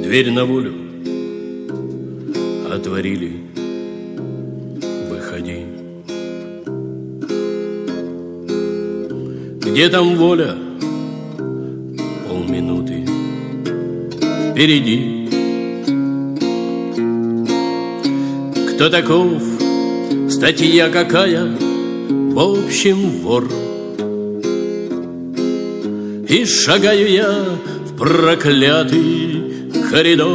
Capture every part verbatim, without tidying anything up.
Дверь на волю отворили, выходи. Где там воля? Полминуты впереди. Кто таков? Статья какая? В общем, вор. И шагаю я в проклятый коридор.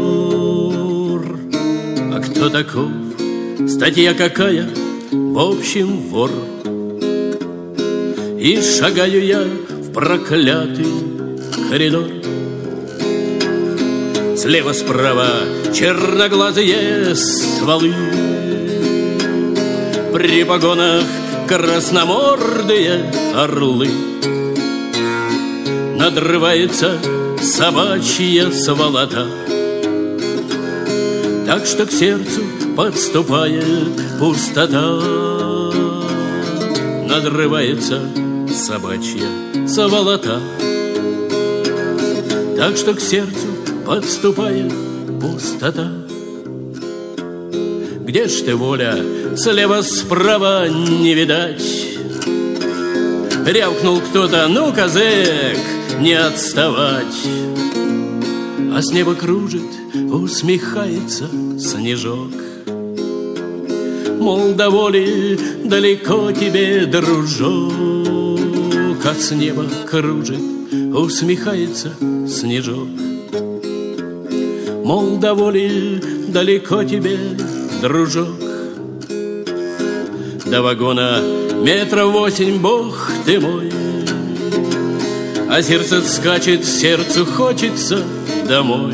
А кто таков? Статья какая? В общем, вор. И шагаю я в проклятый коридор. Слева-справа черноглазые стволы, при погонах красномордые орлы. Надрывается собачья сволота, так что к сердцу подступает пустота. Надрывается собачья сволота, так что к сердцу подступает пустота. Где ж ты, воля, слева-справа не видать? Рявкнул кто-то: ну-ка, зэк, не отставать. А с неба кружит, усмехается снежок, мол, до воли далеко тебе, дружок. А с неба кружит, усмехается снежок, мол, до воли далеко тебе, дружок. До вагона метров восемь, бог ты мой, а сердце скачет, сердцу хочется домой.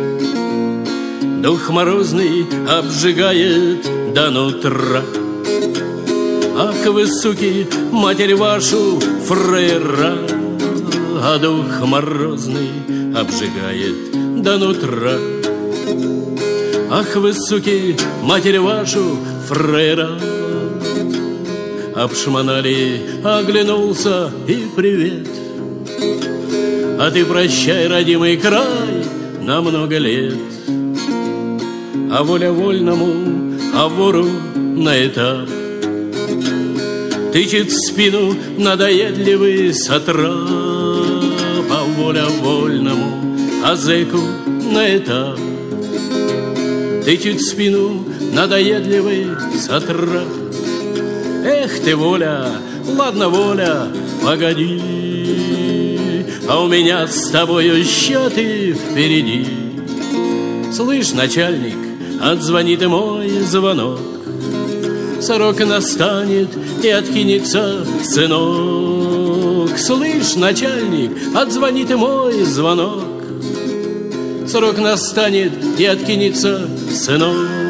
Дух морозный обжигает до нутра. Ах вы, суки, матерь вашу, фраера. А дух морозный обжигает до нутра. Ах вы, суки, матерь вашу, фраера. Обшмонали, оглянулся и привет. А ты прощай, родимый край, на много лет. А воля вольному, а вору на этап тычет в спину надоедливый сатрап. А воля вольному, а зэку на этап тычет в спину надоедливый сатрап. Эх ты, воля, ладно, воля, погоди, а у меня с тобою счеты впереди. Слышь, начальник, отзвонит и мой звонок. Сорок настанет и откинется сынок. Слышь, начальник, отзвонит и мой звонок. Сорок настанет и откинется сынок.